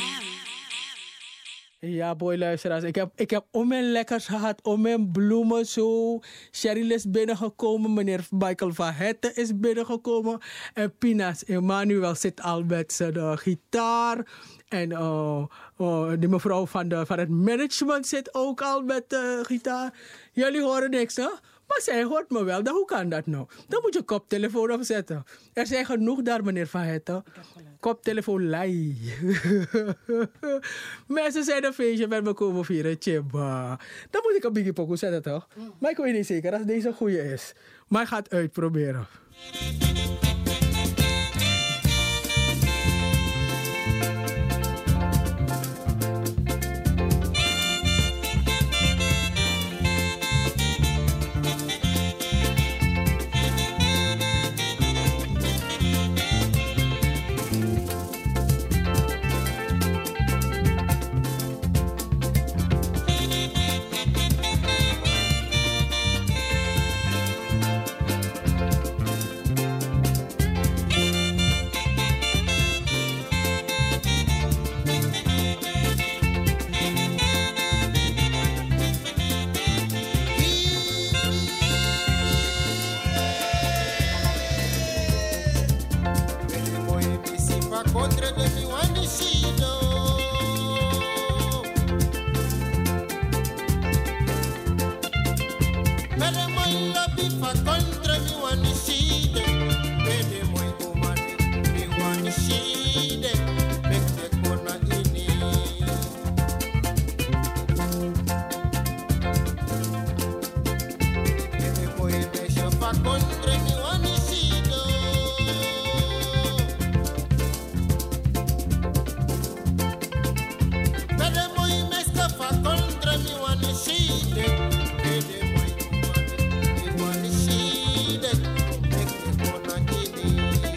Ja, boy, luisteraars. Ik heb om mijn lekkers gehad, om mijn bloemen zo. Cheryl is binnengekomen, meneer Michael van Hetten is binnengekomen. En Pinas Emmanuel zit al met zijn gitaar. En die mevrouw van het management zit ook al met de gitaar. Jullie horen niks, hè? Maar zij hoort me wel. Hoe kan dat nou? Dan moet je koptelefoon opzetten. Er zijn genoeg daar, meneer Van Hetten. Koptelefoon lei. Mensen zijn een feestje met me komen vieren. Tjeba. Dan moet ik een biggie pokoe zetten, toch? Maar ik weet niet zeker als deze een goeie is. Maar ik ga het uitproberen. Contra de mi wanisido. Pero muy la bifa contra mi wanisido. Pero muy humane mi wanisido. Mekte kona ini. Pero muy besha contra mi wanisido. Contra mi wanishide, pede muy mi wanishide, mekte kona ini.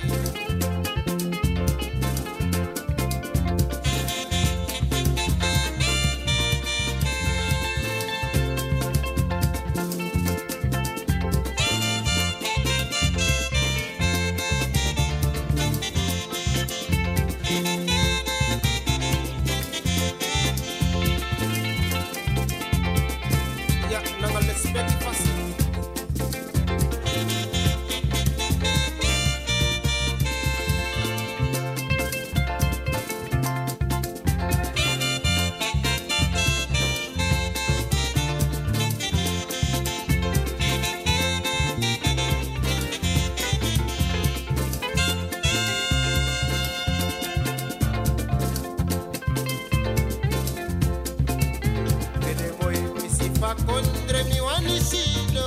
Contra mi wanisido.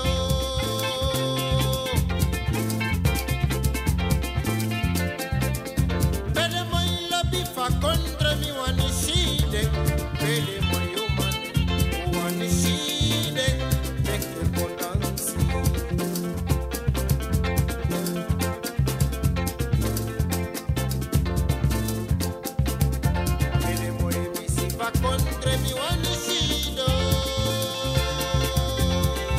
Pede muy la bifa contra mi wanishide. Pede muy humane wanishide. Mekte konansi. Pede muy bisifa contra mi wanisido.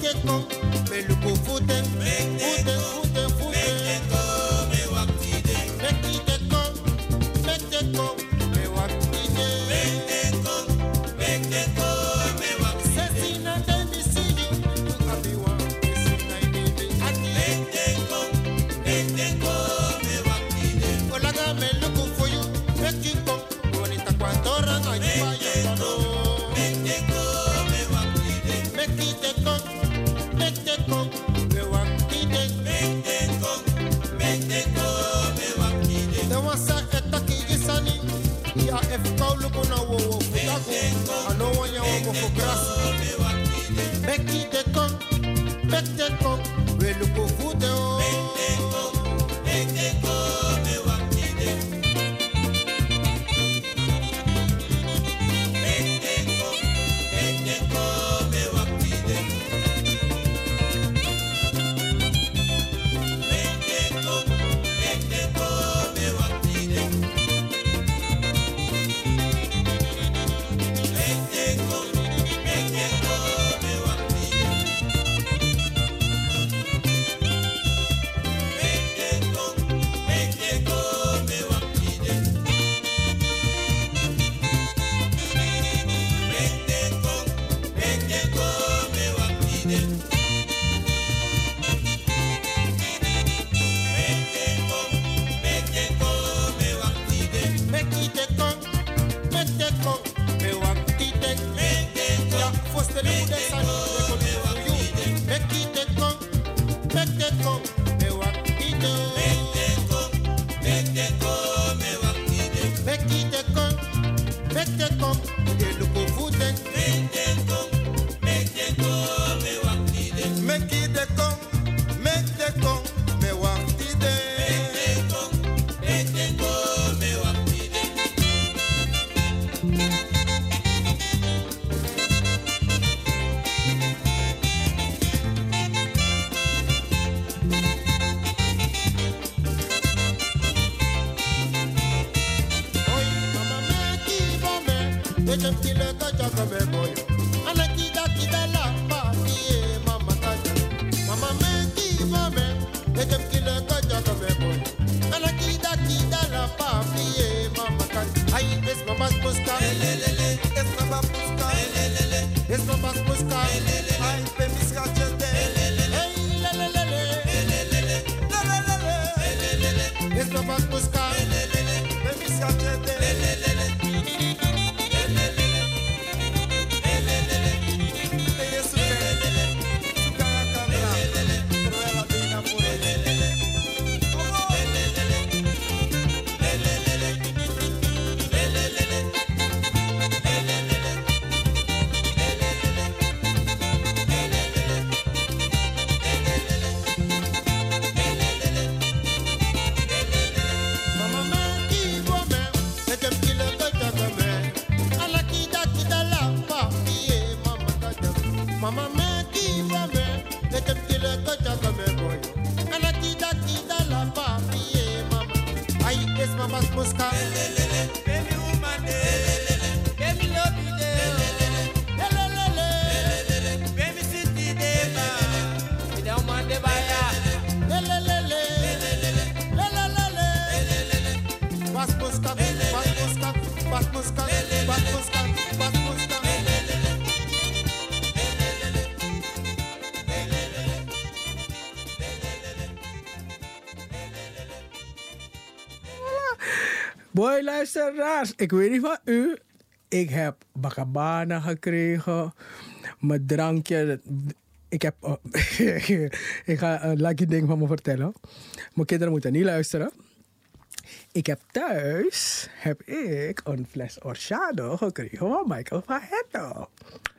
Boy, luisteraars, ik weet niet van u. Ik heb bakabana gekregen. Mijn drankje. Ik heb... ik ga een lucky ding van me vertellen. Mijn kinderen moeten niet luisteren. Ik heb thuis een fles Orsado gekregen van Michael van Hetto.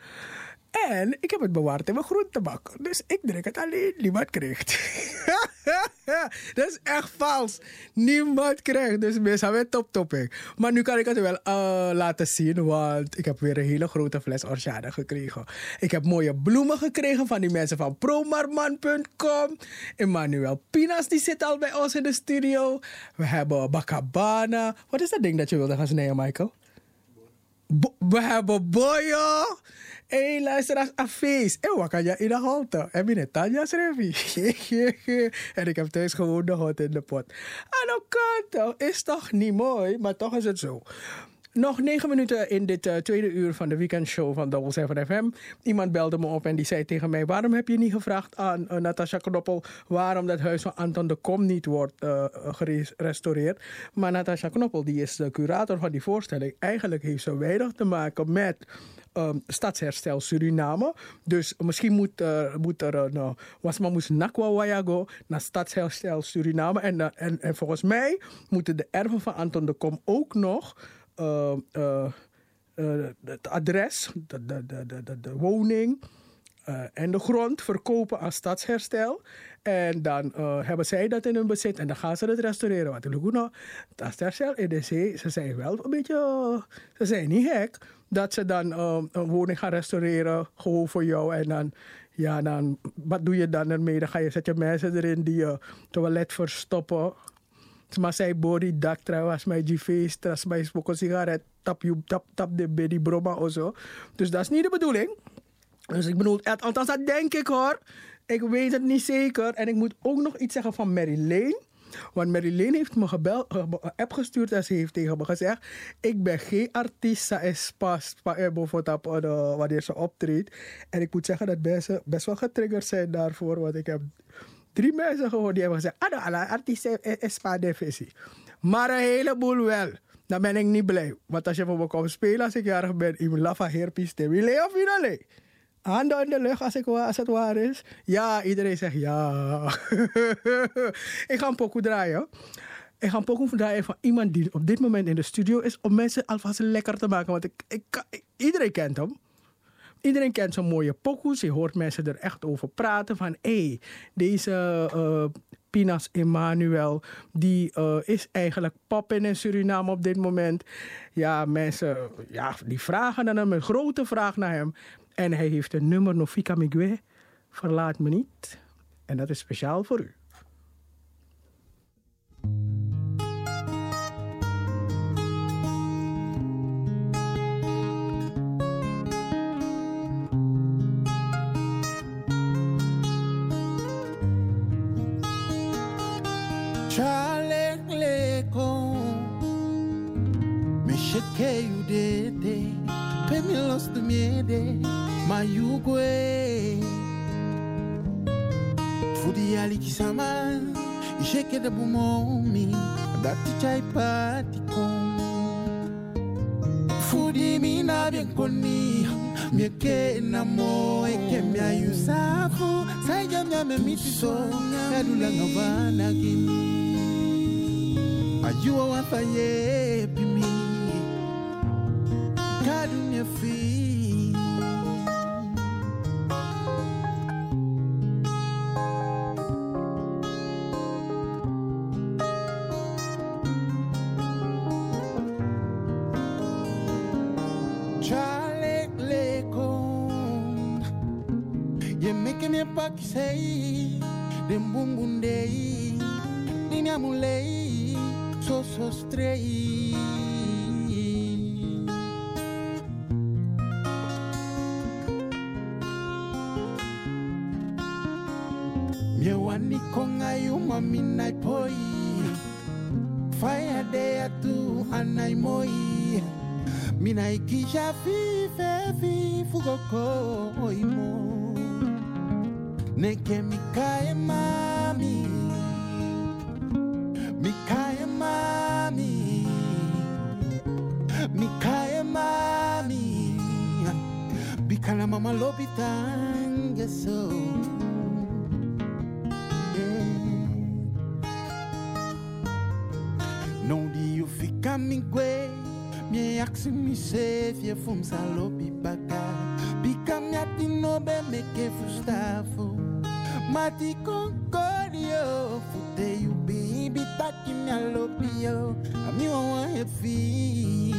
En ik heb het bewaard in mijn groentebak. Dus ik drink het alleen. Niemand krijgt. Dat is echt vals. Niemand krijgt. Dus mensen hebben top topic. Maar nu kan ik het wel laten zien. Want ik heb weer een hele grote fles Orsado gekregen. Ik heb mooie bloemen gekregen van die mensen van promarman.com. Emmanuel Pinas die zit al bij ons in de studio. We hebben bakabana. Wat is dat ding dat je wilde gaan snijden, Michael? We hebben boyo. Hey, luisteraars, afees. Wakker je in de halte. En binnen Tanja Srevi. En ik heb thuis gewoon de hot in de pot. Aan de kant, is toch niet mooi, maar toch is het zo. Nog 9 minuten in dit tweede uur van de weekendshow van Double 7 FM. Iemand belde me op en die zei tegen mij... waarom heb je niet gevraagd aan Natasja Knoppel... waarom dat huis van Anton de Kom niet wordt gerestaureerd? Maar Natasja Knoppel, die is de curator van die voorstelling. Eigenlijk heeft ze weinig te maken met... Stadsherstel Suriname. Dus misschien moet er een... Wasma moest Nakwa Wayago naar Stadsherstel Suriname. En volgens mij moeten de erven van Anton de Kom ook nog... het adres, de woning en de grond verkopen aan Stadsherstel. En dan hebben zij dat in hun bezit en dan gaan ze het restaureren. Want Luguna, Stadsherstel, EDC, ze zijn wel een beetje... ze zijn niet gek dat ze dan een woning gaan restaureren, gewoon voor jou. En dan, ja, dan, wat doe je dan ermee? Dan zet je mensen erin die je toilet verstoppen. Maar zij body dak trouwens, mijn feest, als mijn spoken sigaret, tap de baby broma of zo. Dus dat is niet de bedoeling. Dus ik bedoel, althans dat denk ik hoor. Ik weet het niet zeker. En ik moet ook nog iets zeggen van Mary Lane. Want Mary Lane heeft me een app gestuurd en ze heeft tegen me gezegd... ik ben geen artiest, ze is pas wanneer ze optreedt. En ik moet zeggen dat mensen best wel getriggerd zijn daarvoor. Want ik heb 3 mensen gehoord die hebben gezegd... alle artiesten is pas de visie. Maar een heleboel wel. Dan ben ik niet blij. Want als je voor me komt spelen als ik jarig ben... ik wil lava herpiste. Wil je of niet? Handen in de lucht als het waar is. Ja, iedereen zegt ja. Ik ga een pokoe draaien. Ik ga een pokoe draaien van iemand die op dit moment in de studio is... om mensen alvast lekker te maken. Want iedereen kent hem. Iedereen kent zo'n mooie pokoes. Je hoort mensen er echt over praten. Van deze Pinas Emmanuel... die is eigenlijk poppen in Suriname op dit moment. Ja, mensen die vragen naar hem. Een grote vraag naar hem. En hij heeft een nummer, Nofika Migwe, Verlaat me niet. En dat is speciaal voor u. Charlie Leko, me shake you de. Pe mi los de miede, ma you go. Fudi ali kisama, I shake de bumomi, dat chai pati kom. Fudi mi na bien koni, mi ke na mo e ke mi ayu safu, sai jam me mitiso, edula ngavana gimi. Ayu wa fa ye pimi. God in your feet. Charlie Leko, you're making me back say, them boom boom day, Nina Muley, so straight. Me wani konga yuma minai poi, fire day tu anai moi, minai kisha fi fugoko imo, neke mikae mami, mikae mami, mikae mami, bikala mama lobitange so. Non di you fica mi gue, mi aksi mi se fie fum salopi baka, bika mi ati no be me ke fustafo, mati concordio, fute you baby taki mi alopio, a mi wa hefi.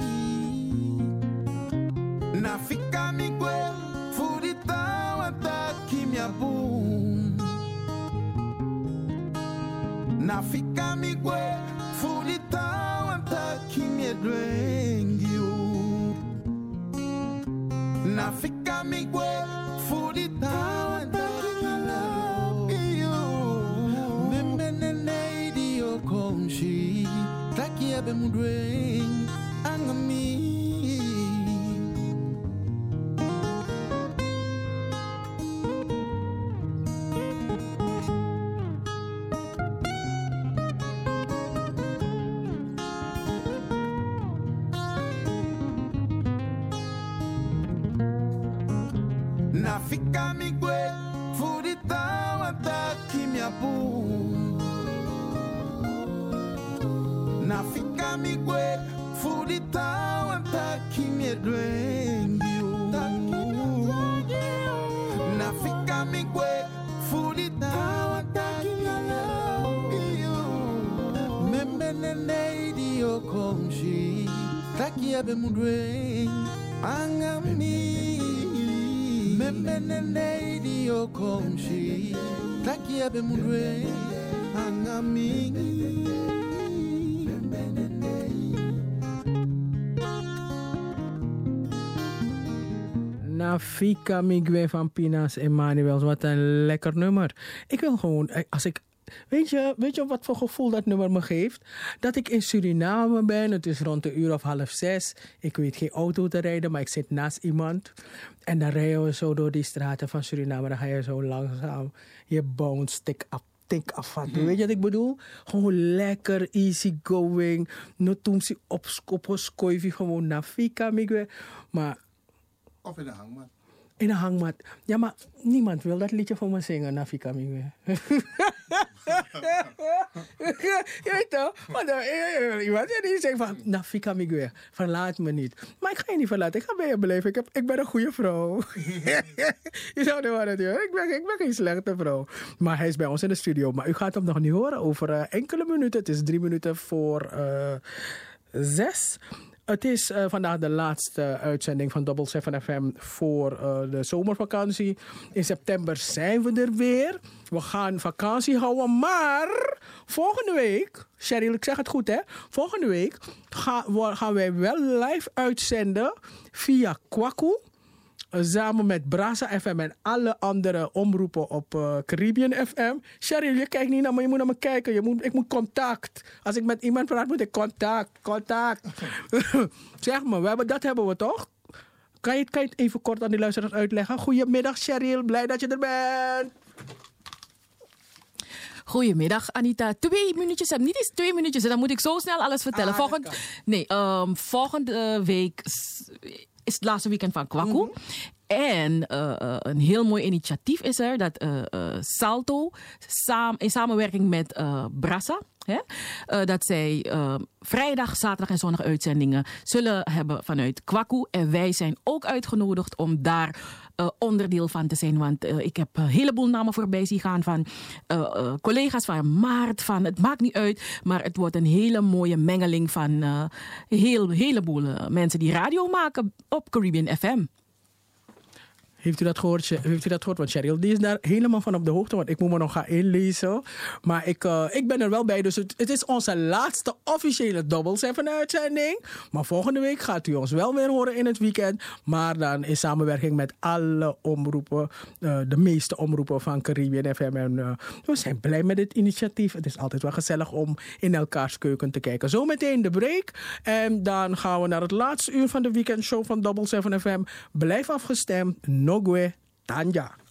Na fica mi gue, furita wa taki mi abum. Na fica mi gue. Fulita wanta kimi drengi you. Nafika migwe fudita wandakingala iyo Membene dio komshi Taki abe mudweng angami Nafika migwe fudita wataki miapu Nafika migwe fudita wataki miedwengi Nafika migwe fudita wataki miapu Membene idio komshi Taki abe mudweng angami Membene idio komshi Taki abe mudwe angami Nafika Migwe van Pina's Emanuels. Wat een lekker nummer. Ik wil gewoon, als ik... Weet je wat voor gevoel dat nummer me geeft? Dat ik in Suriname ben. Het is rond 5:30. Ik weet geen auto te rijden, maar ik zit naast iemand. En dan rijden we zo door die straten van Suriname. Dan ga je zo langzaam je bounce tik afvatten. Weet je wat ik bedoel? Gewoon lekker, easy going. Notumsi opskoivi gewoon Nafika Migwe. Maar... Of in de hangmat. In een hangmat. Ja, maar niemand wil dat liedje voor me zingen, Nafika Migwe. Je weet toch? Want iemand die zegt van, Nafika Migwe, verlaat me niet. Maar ik ga je niet verlaten, ik ga bij je blijven. Ik ben een goede vrouw. Je zou er wel natuurlijk. Ik ben geen slechte vrouw. Maar hij is bij ons in de studio. Maar u gaat hem nog niet horen over enkele minuten. Het is 3 minuten voor 6. Het is vandaag de laatste uitzending van Double 7 FM voor de zomervakantie. In september zijn we er weer. We gaan vakantie houden, maar volgende week, Cheryl, ik zeg het goed hè, volgende week gaan wij wel live uitzenden via Kwaku. Samen met Brasa FM en alle andere omroepen op Caribbean FM. Cheryl, je kijkt niet naar me, je moet naar me kijken. Ik moet contact. Als ik met iemand praat, moet ik contact. Zeg maar, dat hebben we toch? Kan je het even kort aan die luisteraars uitleggen? Goedemiddag Cheryl, blij dat je er bent. Goedemiddag Anita. 2 minuutjes, niet eens 2 minuutjes. Dan moet ik zo snel alles vertellen. Volgende week is het laatste weekend van Kwaku. Mm-hmm. En een heel mooi initiatief is er dat Salto in samenwerking met Brasa, dat zij vrijdag, zaterdag en zondag uitzendingen zullen hebben vanuit Kwaku. En wij zijn ook uitgenodigd om daar onderdeel van te zijn. Want ik heb een heleboel namen voorbij zien gaan van collega's van Maart. Het maakt niet uit, maar het wordt een hele mooie mengeling van een heleboel mensen die radio maken op Caribbean FM. Heeft u dat gehoord? Want Cheryl, die is daar helemaal van op de hoogte. Want ik moet me nog gaan inlezen. Maar ik ben er wel bij. Dus het is onze laatste officiële Double 7 uitzending. Maar volgende week gaat u ons wel weer horen in het weekend. Maar dan in samenwerking met alle omroepen. De meeste omroepen van Caribbean FM. En we zijn blij met dit initiatief. Het is altijd wel gezellig om in elkaars keuken te kijken. Zometeen de break. En dan gaan we naar het laatste uur van de weekendshow van Double 7 FM. Blijf afgestemd. Nogwe Tanja.